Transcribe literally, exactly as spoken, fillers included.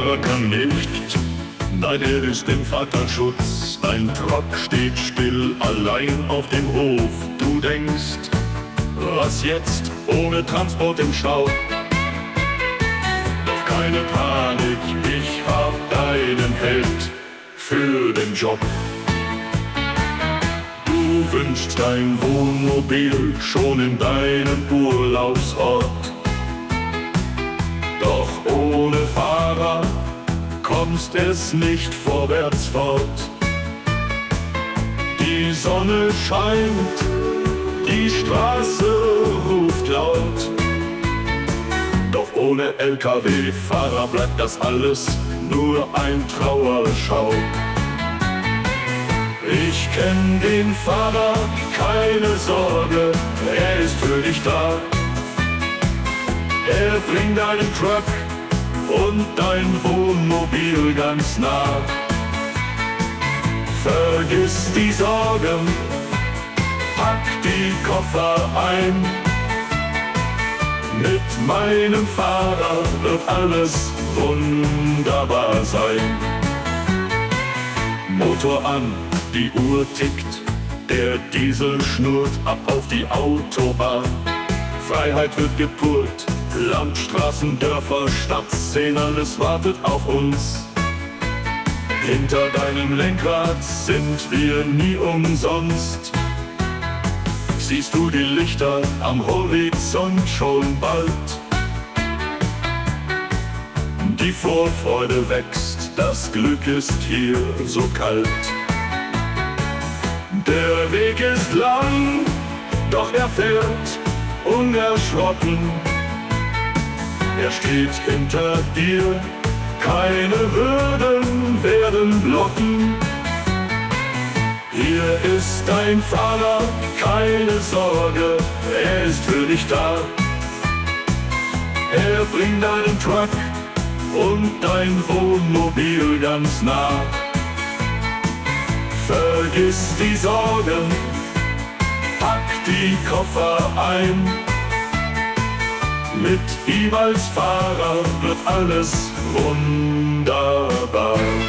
Fahrer kann nicht, nein, er ist im Vaterschutz. Dein Truck steht still, allein auf dem Hof. Du denkst, was jetzt, ohne Transport im Stau? Doch keine Panik, ich hab deinen Held für den Job. Du wünschst dein Wohnmobil schon in deinem Urlaubsort. Doch ohne Fahrer kommst es nicht vorwärts fort. Die Sonne scheint, die Straße ruft laut. Doch ohne L K W-Fahrer bleibt das alles nur ein Trauerschau. Ich kenn den Fahrer, keine Sorge, er ist für dich da. Er bringt deinen Truck und dein Wohnmobil ganz nah. Vergiss die Sorgen, pack die Koffer ein. Mit meinem Fahrer wird alles wunderbar sein. Motor an, die Uhr tickt, der Diesel schnurrt ab auf die Autobahn. Freiheit wird gepurt, Landstraßen, Dörfer, Stadtszenen, alles wartet auf uns. Hinter deinem Lenkrad sind wir nie umsonst. Siehst du die Lichter am Horizont schon bald? Die Vorfreude wächst, das Glück ist hier so kalt. Der Weg ist lang, doch er fährt unerschrocken. Er steht hinter dir, keine Hürden werden blocken. Hier ist dein Fahrer, keine Sorge, er ist für dich da. Er bringt deinen Truck und dein Wohnmobil ganz nah. Vergiss die Sorgen, pack die Koffer ein. Mit ihm als Fahrer wird alles wunderbar.